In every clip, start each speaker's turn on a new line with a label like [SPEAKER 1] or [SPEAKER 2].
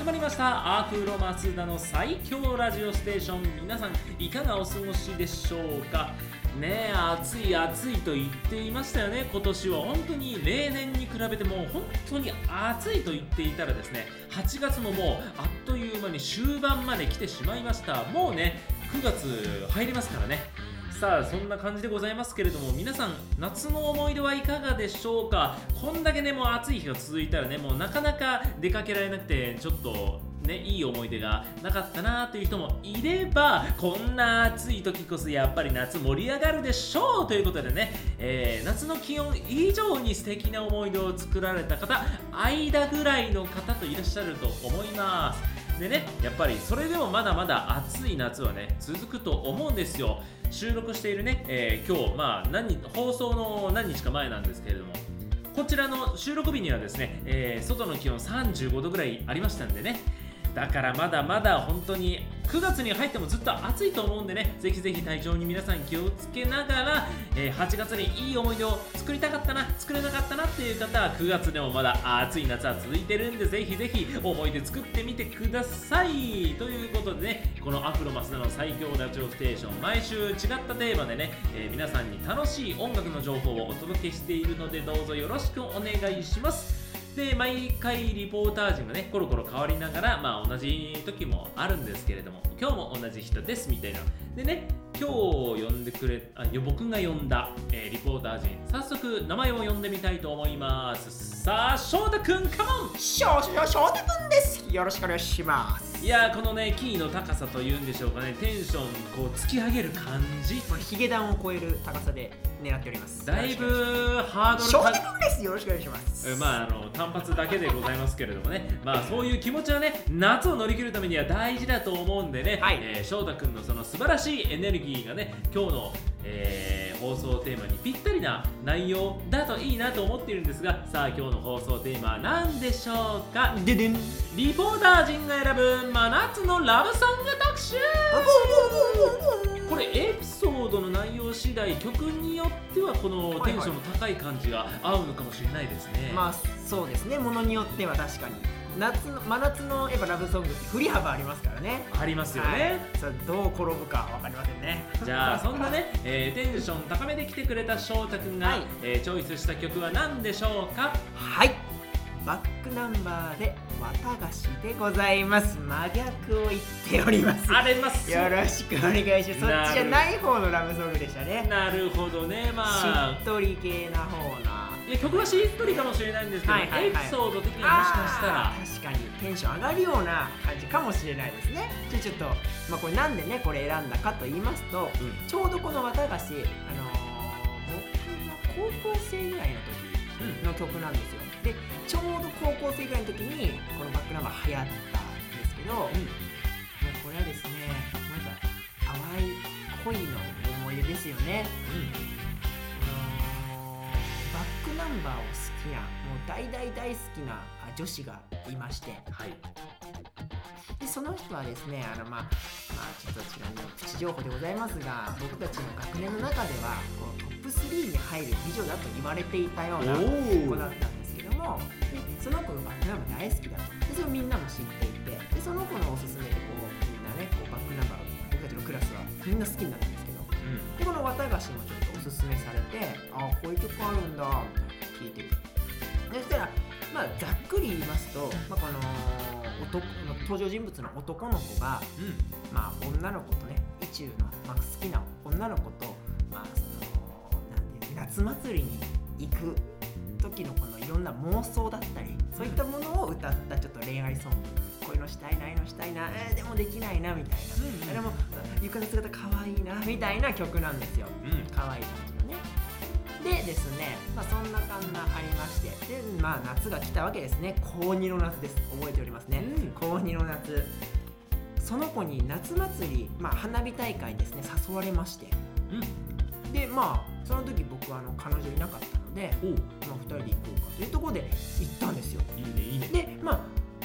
[SPEAKER 1] 始まりましたアフロマスダの最強ラジオステーション。皆さんいかがお過ごしでしょうかね。暑い暑いと言っていましたよね。今年は本当に例年に比べてもう本当に暑いと言っていたらですね、8月ももうあっという間に終盤まで来てしまいました。もうね9月入りますからね。さあそんな感じでございますけれども、皆さん夏の思い出はいかがでしょうか。こんだけねもう暑い日が続いたらね、もうなかなか出かけられなくてちょっとねいい思い出がなかったなという人もいれば、こんな暑い時こそやっぱり夏盛り上がるでしょうということでね、夏の気温以上に素敵な思い出を作られた方、間ぐらいの方といらっしゃると思います。でね、やっぱりそれでもまだまだ暑い夏はね続くと思うんですよ。収録しているね、今日放送の何日か前なんですけれども、こちらの収録日にはですね、外の気温35度ぐらいありましたんでね、だからまだまだ本当に9月に入ってもずっと暑いと思うんでね、ぜひぜひ体調に皆さん気をつけながら、8月にいい思い出を作りたかったな、作れなかったなっていう方は9月でもまだ暑い夏は続いてるんで、ぜひぜひ思い出作ってみてくださいということでね、このアフロマスダの最強ラジオステーション、毎週違ったテーマでね、皆さんに楽しい音楽の情報をお届けしているので、どうぞよろしくお願いします。で、毎回リポーター陣がねコロコロ変わりながら、同じ時もあるんですけれども、今日も同じ人ですみたいなでね、今日呼んでくれ僕が呼んだ、リポーター陣、早速名前を呼んでみたいと思います。さあ翔太くん、カモン。
[SPEAKER 2] 翔太くんです。よろしくお願いします。
[SPEAKER 1] いやー、このねキーの高さというんでしょうかね、テンションこう突き上げる感じ、
[SPEAKER 2] ヒゲダンを超える高さで狙っております。
[SPEAKER 1] だいぶハードル
[SPEAKER 2] 翔太くんです。よろしくお願いします。
[SPEAKER 1] 単発だけでございますけれどもね、そういう気持ちはね夏を乗り切るためには大事だと思うんでね、
[SPEAKER 2] はい、
[SPEAKER 1] 翔太くんのその素晴らしいエネルギーがね、今日の、放送テーマにぴったりな内容だといいなと思っているんですが、さあ今日の放送テーマは何でしょうか。
[SPEAKER 2] ででん、
[SPEAKER 1] リポーター陣が選ぶ真夏のラブソング特集。これエピソードの内容次第、曲によってはこのテンションの高い感じが合うのかもしれないですね。
[SPEAKER 2] そうですね、ものによっては確かに真夏のやっぱラブソングって振り幅ありますからね。
[SPEAKER 1] ありますよね、
[SPEAKER 2] はい、どう転ぶか分かりませんね。
[SPEAKER 1] じゃあそんなね、テンション高めで来てくれた翔太くんが、
[SPEAKER 2] はい、
[SPEAKER 1] チョイスした曲は何でしょうか。
[SPEAKER 2] はい、バックナンバーで綿菓子でございます。真逆を言っております。
[SPEAKER 1] あります。
[SPEAKER 2] よろしくお願いします。そっちじゃない方のラブソングでしたね。
[SPEAKER 1] なるほどね。し
[SPEAKER 2] っとり系な方な。
[SPEAKER 1] いや、曲はしっとりかもしれないんですけど、エピソード的にはもしかしたら
[SPEAKER 2] 確かにテンション上がるような感じかもしれないですね。ちょっと、これなんでねこれ選んだかと言いますと、ちょうどこの綿菓子、僕が高校生ぐらいの時の曲なんですよ。で、ちょうど高校生ぐらいの時にこのバックナンバー流行ったんですけど、もうこれはですね、淡い恋の思い出ですよね。バックナンバーを好きな、もう大好きな女子がいまして、
[SPEAKER 1] はい、
[SPEAKER 2] でその人はですね、ちょっと違うプチ情報でございますが、僕たちの学年の中ではこうトップ3に入る美女だと言われていたような子だったんですけども、でその子のバックナンバー大好きだと。でそれをみんなも知っていて、でその子のおすすめでみんなねバックナンバーを僕たちのクラスはみんな好きになったんですけど、でこの綿菓子もちょっとおすすめされて、こういう曲あるんだみたいな聞いてて、そしたらざっくり言いますと、この登場人物の男の子が、女の子とね、意中の、好きな女の子と、夏祭りに行く時のこのいろんな妄想だったり、そういったものを歌ったちょっと恋愛ソング、こういうのしたいな、のしたいな、でもできないなみたいな、でも床の姿かわいいなみたいな曲なんですよ。かわいい感じのね。でですね、そんな感じがありまして、で夏が来たわけですね。高2の夏です。覚えておりますね。高2の夏、その子に夏祭り、花火大会ですね、誘われまして、でその時僕は彼女いなかったので、2人で行こうかというところで行ったんですよ。
[SPEAKER 1] いいね。
[SPEAKER 2] で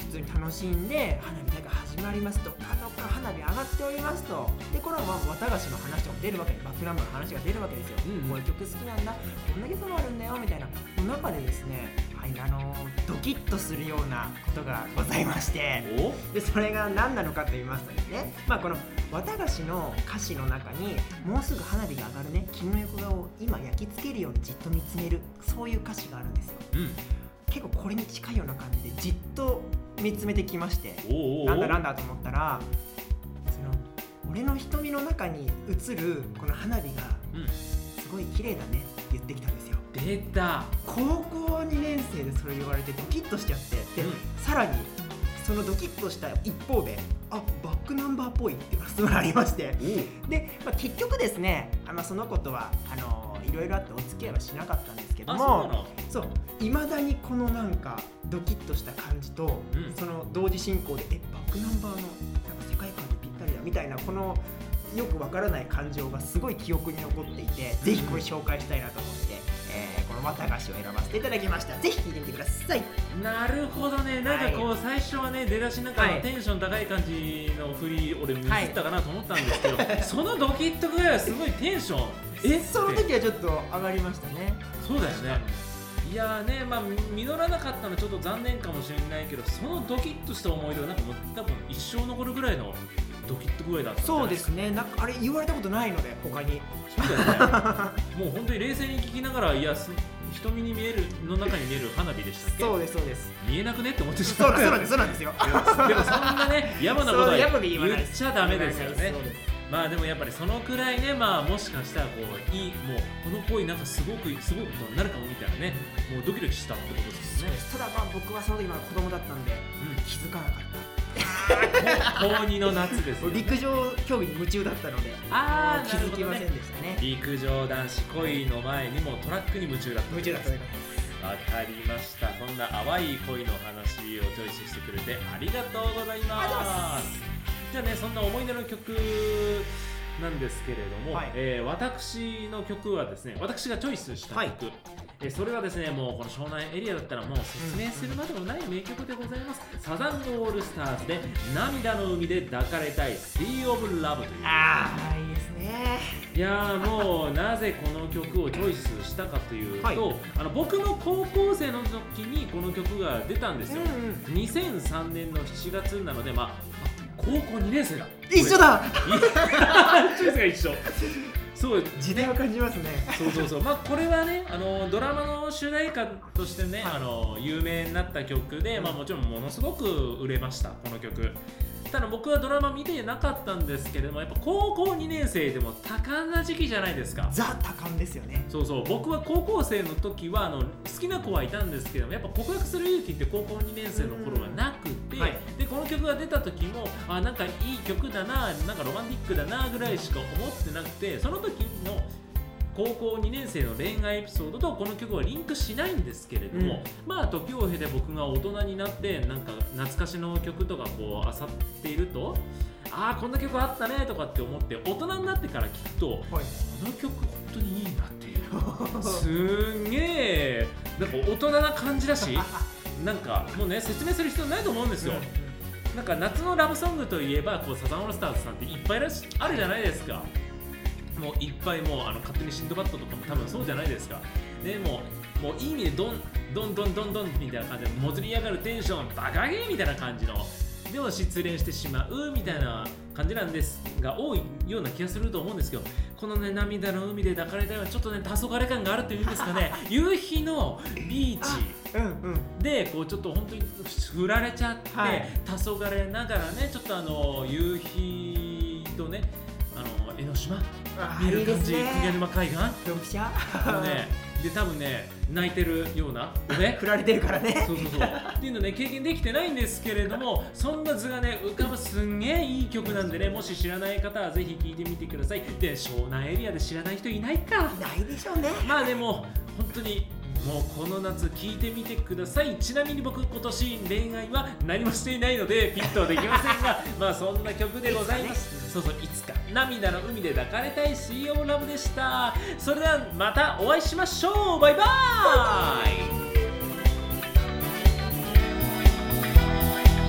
[SPEAKER 2] 普通に楽しんで花火大会始まりますと、花火上がっておりますと、でこれは綿菓子の話も出るわけで、バックナンバーの話が出るわけですよ、こういう曲好きなんだ、こんな曲もあるんだよみたいな中でですね、ドキッとするようなことがございまして、でそれが何なのかと言いますとですね、この綿菓子の歌詞の中にもうすぐ花火が上がるね、君の横顔を今焼き付けるようにじっと見つめる、そういう歌詞があるんですよ、結構これに近いような感じでじっと見つめてきまして、なんだと思ったら、俺の瞳の中に映るこの花火がすごい綺麗だねって言ってきたんですよ。
[SPEAKER 1] 出た。
[SPEAKER 2] 高校2年生でそれ言われてドキッとしちゃって、で、さらにそのドキッとした一方で、バックナンバーっぽいっていうのがありまして、で、結局ですね、その子とはいろいろあってお付き合いはしなかったんですけども、いまだにこのなんかドキッとした感じと、その同時進行でバックナンバーのなんか世界観にぴったりだみたいな、このよくわからない感情がすごい記憶に残っていて、ぜひこれ紹介したいなと思って、この綿菓子を選ばせていただきました。ぜひ聴いてみてください。
[SPEAKER 1] なるほどね。なんかこう、最初はね、出だしなんかテンション高い感じの振り俺ミスったかなと思ったんですけど、そのドキッと具合はすごいテンション
[SPEAKER 2] その時はちょっと上がりましたね。
[SPEAKER 1] そうだよね。いやーね、実らなかったのはちょっと残念かもしれないけど、そのドキッとした思い出はなんかもう多分一生残るぐらいのドキッと具合だったんじゃないですか。
[SPEAKER 2] そうですね。なんかあれ言われたことないので、他に。
[SPEAKER 1] そうだよね。もう本当に冷静に聞きながら、いや、瞳に見えるの中に見える花火でしたっけ。
[SPEAKER 2] そうですそうです。
[SPEAKER 1] 見えなくねって思ってしまう。
[SPEAKER 2] そうなんですよ。
[SPEAKER 1] でもそんなね、野暮なことは言っちゃダメですよね。でもやっぱりそのくらいね、もしかしたらこうもうこの行為なんかすごくことになるかもみたいなね、もうドキドキしたってことですよね。
[SPEAKER 2] ただ僕はその時まだ子供だったんで、気づかなかった。
[SPEAKER 1] 高2の夏ですよ。
[SPEAKER 2] 陸上競技に夢中だったので、気づきませんでしたね。
[SPEAKER 1] 陸上男子恋の前にもトラックに夢中だった。
[SPEAKER 2] わか
[SPEAKER 1] りました。そんな淡い恋の話をチョイスしてくれてありがとうございます。じゃあね、そんな思い出の曲なんですけれども、私の曲はですね、私がチョイスした曲、それはですね、もうこの湘南エリアだったらもう説明するまでもない名曲でございます。サザンオールスターズで涙の海で抱かれたい Sea of Love という。
[SPEAKER 2] いいですね。
[SPEAKER 1] いやー、もうなぜこの曲をチョイスしたかというと、僕の高校生の時にこの曲が出たんですよ。2003年の7月なので、高校2年生だ。
[SPEAKER 2] 一緒だ。
[SPEAKER 1] チョイスが一緒。そう
[SPEAKER 2] 時代を感じますね。
[SPEAKER 1] そう。これはね、ドラマの主題歌としてね、有名になった曲で、もちろんものすごく売れました、この曲。ただ僕はドラマ見てなかったんですけれども、やっぱ高校2年生でも多感な時期じゃないですか。
[SPEAKER 2] ザ多感ですよね。
[SPEAKER 1] 僕は高校生の時は好きな子はいたんですけども、やっぱ告白する勇気って高校2年生の頃はなくて、でこの曲が出た時もなんかいい曲だな、なんかロマンティックだなぐらいしか思ってなくて、その時の高校2年生の恋愛エピソードとこの曲はリンクしないんですけれども、時を経て僕が大人になってなんか懐かしの曲とかこう漁っていると、こんな曲あったねとかって思って、大人になってから聞くと、この曲本当にいいなっていうすんげえなんか大人な感じだし、なんかもうね、説明する必要ないと思うんですよ。なんか夏のラブソングといえばこうサザンオールスターズさんっていっぱいあるじゃないですか。もういっぱい、もう勝手にシンドバッドとかも多分そうじゃないですか。でもういい意味でドンみたいな感じでもずり上がるテンションバカゲーみたいな感じの、でも失恋してしまうみたいな感じなんですが多いような気がすると思うんですけど、このね、涙の海で抱かれたいはちょっとね、黄昏感があるというんですかね。夕日のビーチでこうちょっと本当に振られちゃって、黄昏ながらね、ちょっと夕日とね、江ノ島見る感じ、鵠沼海岸
[SPEAKER 2] ドンピシャ
[SPEAKER 1] で多分ね、泣いてるようなね、
[SPEAKER 2] 振られてるからね。
[SPEAKER 1] そうっていうのね、経験できてないんですけれども、そんな図がね浮かぶすんげえいい曲なんでね、もし知らない方はぜひ聴いてみてください。で、湘南エリアで知らない人いないか。
[SPEAKER 2] いないでしょうね。
[SPEAKER 1] でも本当にもうこの夏聴いてみてください。ちなみに僕今年恋愛は何もしていないのでピッとはできませんがそんな曲でございます。いつか涙の海で抱かれたい Sea of Love でした。それではまたお会いしましょう。バイバイ。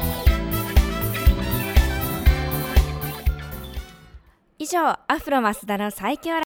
[SPEAKER 3] 上、アフロ増田の最強